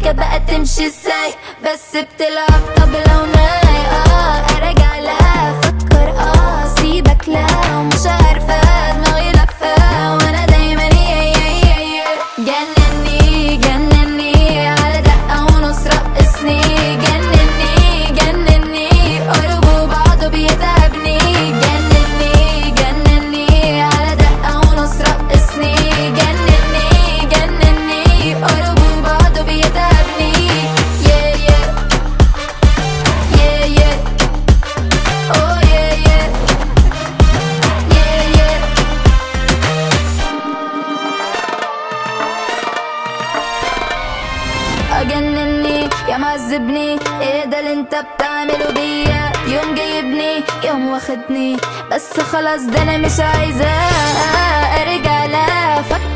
السكة بقى تمشي ازاي؟ بس بتلعب طبلة وناي ارجع لا افكر سيبك لا ومش عارفة دماغي لفة وانا دايما جنني جنني على دقة ونص رقصني جنني جنني قربوا بعضه بيتعبني جنني جنني على دقة ونص رقصني جنني جنني قربوا بعضه بيتعبني yeah yeah yeah yeah oh yeah yeah yeah yeah أجنني يا معذبني ايه ده اللي انت بتعمله بيا يوم جايبني يوم واخدني بس خلاص ده انا مش عايزة ارجع لا افكر